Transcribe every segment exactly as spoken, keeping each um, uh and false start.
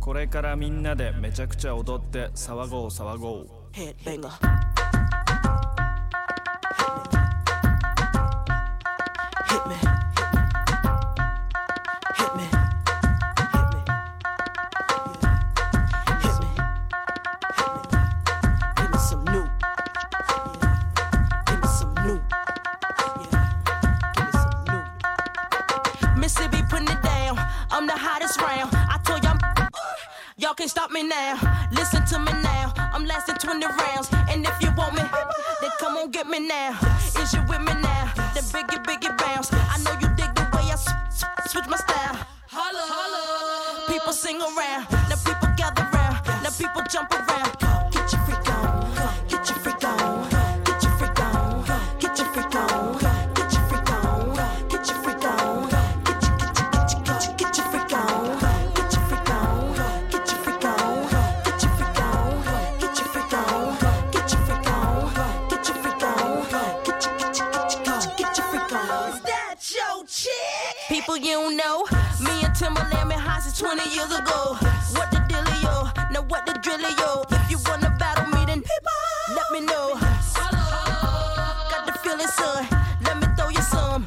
これからみんなでめちゃくちゃ踊って騒ごう騒ごう Headbanger Hit me Hit me Hit me Hit me Give me some new Give me some new Give me some new Mississippi putting it down I'm the hottest round I told y'all Y'all can't stop me now. Listen to me now. I'm lasting twenty rounds. And if you want me, then come on get me now. Is you with me now? Then biggie, biggie bounce. I know you dig the way I sw- sw- switch my style. Holla, holla. People sing around. Now people gather round. Now people jump around. Get your freak on. Get your freak on. Get your freak on. Get your freak on. Get your freak on. Get your freak on. Get your, get your, get your, get your freak on. Get your freak on. Get your freak on. Get your freak on. Get your freak on. Get your freak on. Get your freak on. Get your, get your, get your freak on. Is that your chick? People you don't know. Me and Timberland been high since twenty years ago. What the dealio? Now what the drillio? If you wanna battle me, then let me know. Got the feeling, son. Let me throw you some.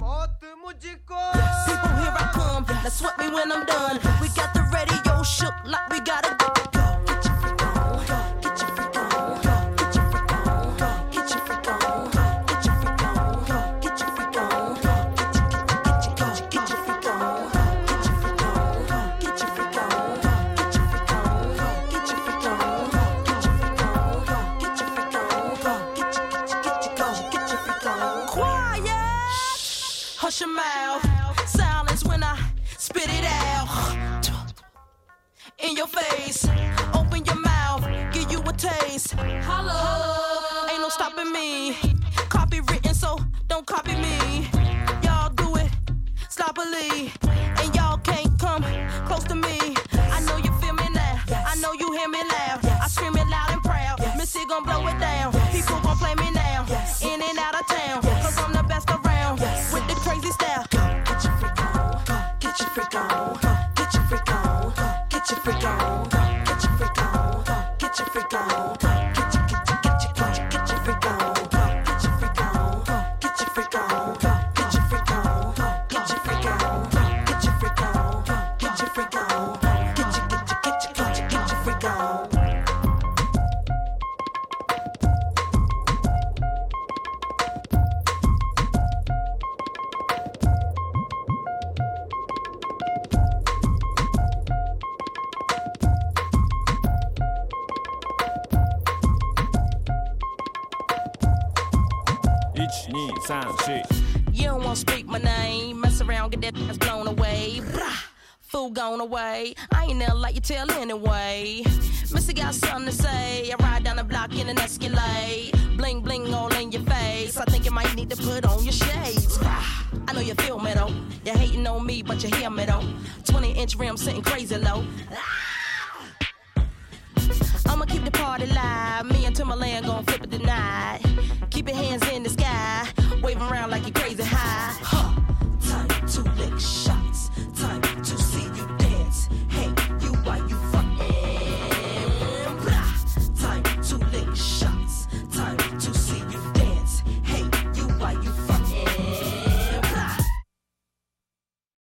People, here I come. Now sweat me when I'm done. We got the radio shook like we gotta go. Get your freak on. Get your freak on. Get your freak on. Get your freak on. Get your freak on. Get your freak on. Get your, get your, get your freak on. Get your freak on. Get your freak on. Get your freak on. Get your freak on. Get your freak on. Get your freak on. Get your, get your, get your freak on. Quiet. Hush your mouth. Silence when I spit it out. In your face. Open your mouth. Give you a taste. Hello. Ain't no stopping me. Copy written, so don't copy me. Y'all do it sloppily. And y'all can't come close to me. I know you feel me now. I know you hear me loud. I scream it loud and proud. Missy gon' blow it down. People gon' play me now. In and out of town. Cause I'm the best around. With the crazy style. Get your freak on. Get your freak on. Get your freak on. Get your freak on. Get your freak on. Get your freak on. Get your, get your, get your, get your freak on. Get your freak on. Get your freak on. Get your freak on. Get your freak on. Get your freak on. Get your freak on. Get your, get your, get your, get your, get your freak on. one, two, three, four You don't wanna speak my name. Mess around, get that ass blown away. Brah, fool gone away. I ain't never like you tell anyway. Missy got something to say. I ride down the block in an Escalade. Bling bling all in your face. I think you might need to put on your shades. Brah, I know you feel me though. You're hating on me, but you hear me though. twenty inch rim sitting crazy low. I'ma keep the party live. Me and Timberland gon' flip it tonight. Keep your hands in